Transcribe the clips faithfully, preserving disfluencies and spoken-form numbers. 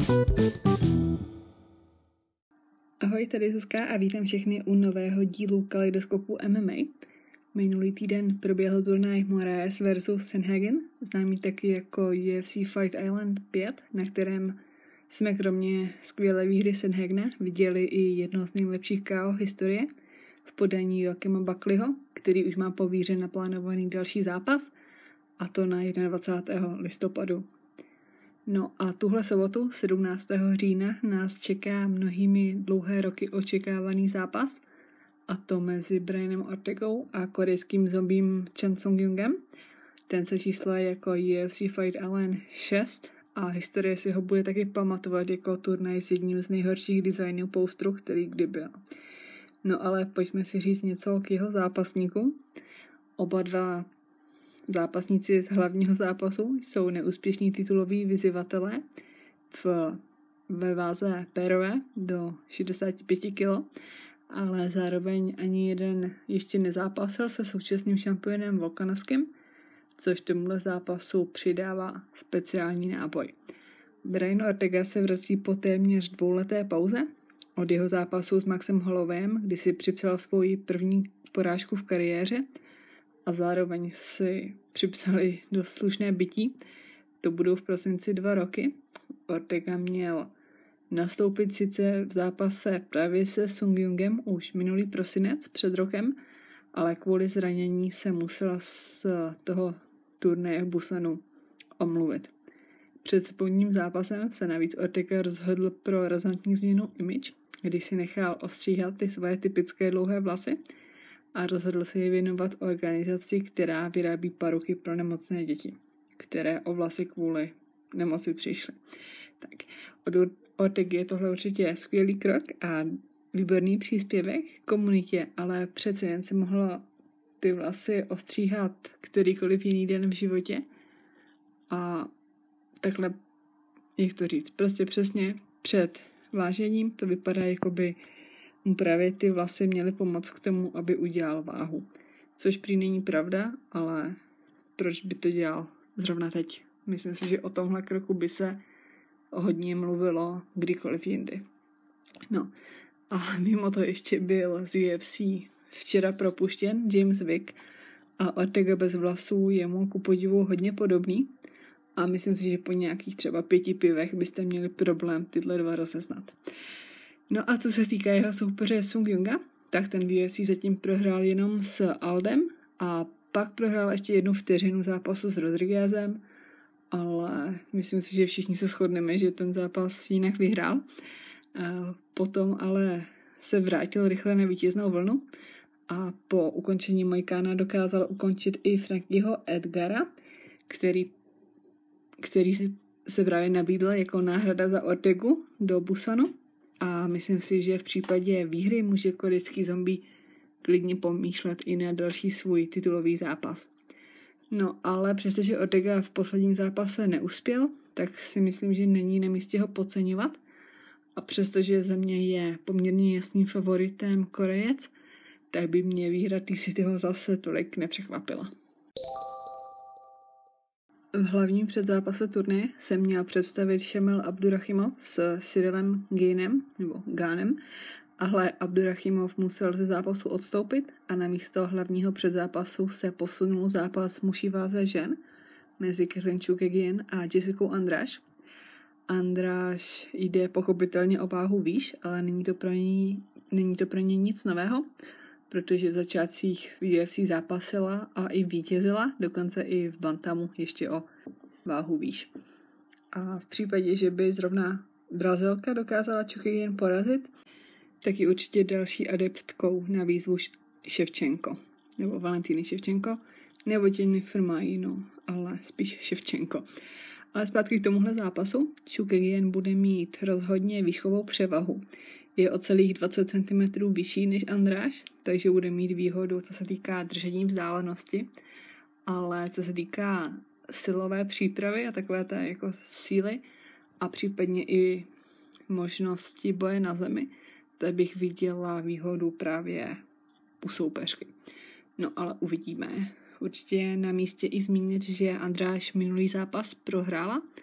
Ahoj, tady Zuzka a vítám všechny u nového dílu Kaleidoskopu M M A. Minulý týden proběhl turnaj Moraes versus Sandhagen, známý taky jako U F C Fight Island pět, na kterém jsme kromě skvělé výhry Sandhagena viděli i jedno z nejlepších K O historie v podání Joachima Buckleyho, který už má po výhře naplánovaný další zápas, a to na dvacátého prvního listopadu. No a tuhle sobotu, sedmnáctého října, nás čeká mnohými dlouhé roky očekávaný zápas, a to mezi Brianem Ortegou a korejským zombím Chan Sung-jungem. Ten se čísluje jako U F C Fight Island šest a historie si ho bude taky pamatovat jako turnaj s jedním z nejhorších designů posteru, který kdy byl. No ale pojďme si říct něco k jeho zápasníku. Oba dva zápasníci z hlavního zápasu jsou neúspěšní tituloví vyzývatelé v, ve váze pérové do šedesát pět kilogramů, ale zároveň ani jeden ještě nezápasil se současným šampionem Volkanovským, což tomuhle zápasu přidává speciální náboj. Brian Ortega se vrací po téměř dvouleté pauze od jeho zápasu s Maxem Hollowayem, kdy si připsal svoji první porážku v kariéře a zároveň si připsali dost slušné bytí. To budou v prosinci dva roky. Ortega měl nastoupit sice v zápase právě se Sung-jungem už minulý prosinec před rokem, ale kvůli zranění se musela z toho turnaje v Busanu omluvit. Před spodním zápasem se navíc Ortega rozhodl pro razantní změnu image, když si nechal ostříhat ty svoje typické dlouhé vlasy a rozhodl se je věnovat organizaci, která vyrábí paruchy pro nemocné děti, které o vlasy kvůli nemoci přišly. Tak, od Ortegy je tohle určitě skvělý krok a výborný příspěvek komunitě, ale přece jen si mohla ty vlasy ostříhat kterýkoliv jiný den v životě a takhle, jak to říct, prostě přesně před vážením to vypadá, jako by mu právě ty vlasy měly pomoct k tomu, aby udělal váhu. Což prý není pravda, ale proč by to dělal zrovna teď? Myslím si, že o tomhle kroku by se hodně mluvilo kdykoliv jindy. No a mimo to ještě byl z U F C včera propuštěn James Vick a Ortega bez vlasů je mu ku podivu hodně podobný a myslím si, že po nějakých třeba pěti pivech byste měli problém tyhle dva rozeznat. No a co se týká jeho soupeře Sung-junga, tak ten v U F C zatím prohrál jenom s Aldem a pak prohrál ještě jednu vteřinu zápasu s Rodriguezem, ale myslím si, že všichni se shodneme, že ten zápas jinak vyhrál. Potom ale se vrátil rychle na vítěznou vlnu a po ukončení Moikána dokázal ukončit i Frankieho Edgara, který, který se právě nabídl jako náhrada za Ortegu do Busanu. A myslím si, že v případě výhry může korejský zombie klidně pomýšlet i na další svůj titulový zápas. No ale přestože Ortega v posledním zápase neuspěl, tak si myslím, že není na místě ho podceňovat. A přestože za mě je poměrně jasným favoritem Korejec, tak by mě výhra T Cityho zase tolik nepřekvapila. V hlavním předzápase turnaje se měl představit Shamil Abdurachimov s Cyrilem Ganem, nebo Ganem, ale Abdurachimov musel ze zápasu odstoupit a na místo hlavního předzápasu se posunul zápas muší váze žen mezi Kathleen Chookagian a Jessicou Andrade. Andrade jde pochopitelně o váhu výš, ale není to pro ní, není to pro ní nic nového, protože v začátcích v U F C zápasila a i vítězila, dokonce i v bantamu ještě o váhu výš. A v případě, že by zrovna Brazilka dokázala Chookagian porazit, tak je určitě další adeptkou na výzvu Ševčenko, nebo Valentíny Ševčenko, nebo Jennifer Maino, ale spíš Ševčenko. Ale zpátky k tomuhle zápasu, Chookagian bude mít rozhodně výškovou převahu. Je o celých dvacet centimetrů vyšší než Andrade, takže bude mít výhodu, co se týká držení vzdálenosti, ale co se týká silové přípravy a takové té jako síly a případně i možnosti boje na zemi, tak bych viděla výhodu právě u soupeřky. No ale uvidíme. Určitě je na místě i zmínit, že Andrade minulý zápas prohrála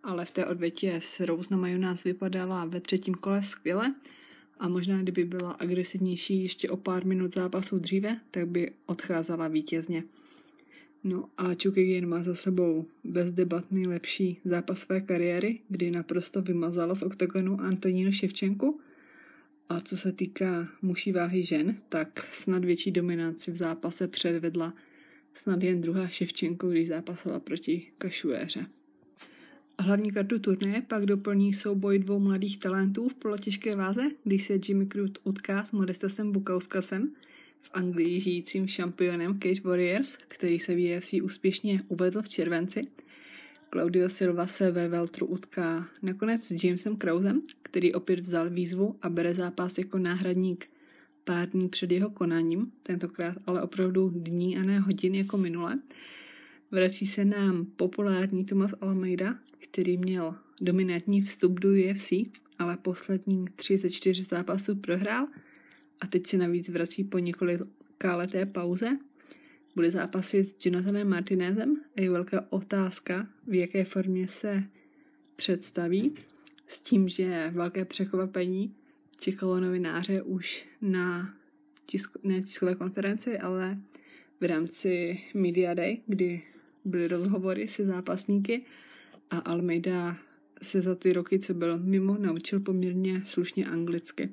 ale v té odvětě s Rose Namajunas vypadala ve třetím kole skvěle a možná kdyby byla agresivnější ještě o pár minut zápasu dříve, tak by odcházela vítězně. No a Chookagian má za sebou bez debat nejlepší zápas své kariéry, kdy naprosto vymazala z oktagonu Antonínu Ševčenku. A co se týká muží váhy žen, tak snad větší dominanci v zápase předvedla snad jen druhá Ševčenko, když zápasila proti Kašuéře. Hlavní kartu turnaje pak doplní souboj dvou mladých talentů v polotěžké váze, když se Jimmy Crute utká s Modestasem Bukauskasem, v Anglii žijícím šampionem Cage Warriors, který se v U F C úspěšně uvedl v červenci. Claudio Silva se ve weltru utká nakonec s Jamesem Kraussem, který opět vzal výzvu a bere zápas jako náhradník pár dní před jeho konáním, tentokrát ale opravdu dní a ne hodin jako minule. Vrací se nám populární Thomas Almeida, který měl dominantní vstup do U F C, ale poslední tři ze čtyř zápasů prohrál a teď se navíc vrací po několika leté pauze. Bude zápasit s Jonathanem Martinezem a je velká otázka, v jaké formě se představí, s tím, že velké překvapení čekalo novináře už na tisko, ne tiskové konferenci, ale v rámci Media Day, kdy byly rozhovory se zápasníky a Almeida se za ty roky, co byl mimo, naučil poměrně slušně anglicky.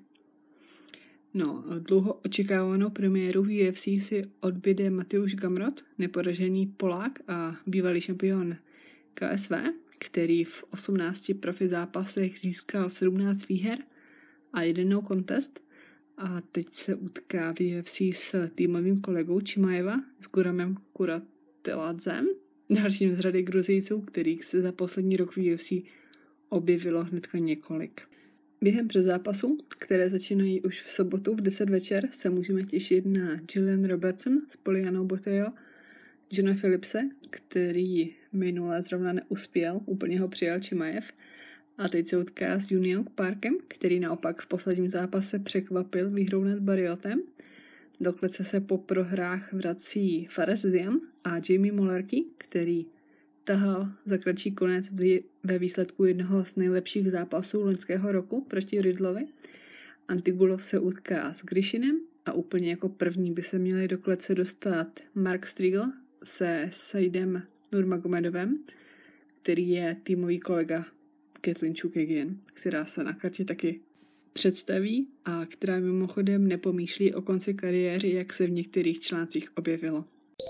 No, dlouho očekávanou premiéru v U F C si odbyde Mateusz Gamrot, neporažený Polák a bývalý šampion K S V, který v osmnácti profi zápasech získal sedmnáct výher a jeden no contest a teď se utká v U F C s týmovým kolegou Chimajeva s Guramem Kurateladzem, dalším z řady Gruzijců, kterých se za poslední rok v U F C objevilo hnedka několik. Během předzápasu, které začínají už v sobotu v deset večer, se můžeme těšit na Gillian Robertson s Polianou Botello, Johna Philipse, který minule zrovna neuspěl, úplně ho přijal Chimaev, a teď se utká s Young Parkem, který naopak v posledním zápase překvapil výhrou nad Barriotem. Do klece se po prohrách vrací Fares Ziam a Jamie Mullarky, který tahal za kratší konec ve výsledku jednoho z nejlepších zápasů loňského roku proti Riddlovi. Antigulov se utká s Grishinem a úplně jako první by se měli do klece dostat Mark Striegel se Saidem Nurmagomedovem, který je týmový kolega Katlyn Chookagian, která se na kartě taky představí a která mimochodem nepomýšlí o konci kariéry, jak se v některých článcích objevilo.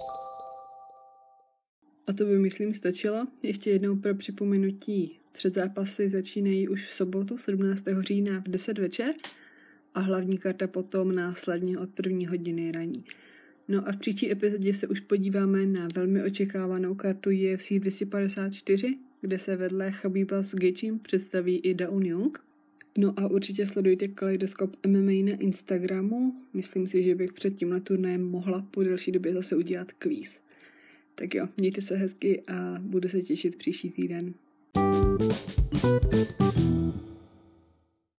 A to by, myslím, stačilo. Ještě jednou pro připomenutí. Předzápasy začínají už v sobotu sedmnáctého října v deset večer a hlavní karta potom následně od první hodiny raní. No a v příští epizodě se už podíváme na velmi očekávanou kartu U F C dvě stě padesát čtyři, kde se vedle Khabiba s Gaethjem představí i Daun Jung. No a určitě sledujte Kaleidoskop M M A na Instagramu. Myslím si, že bych před tímhle turnajem mohla po delší době zase udělat kvíz. Tak jo, mějte se hezky a budu se těšit příští týden.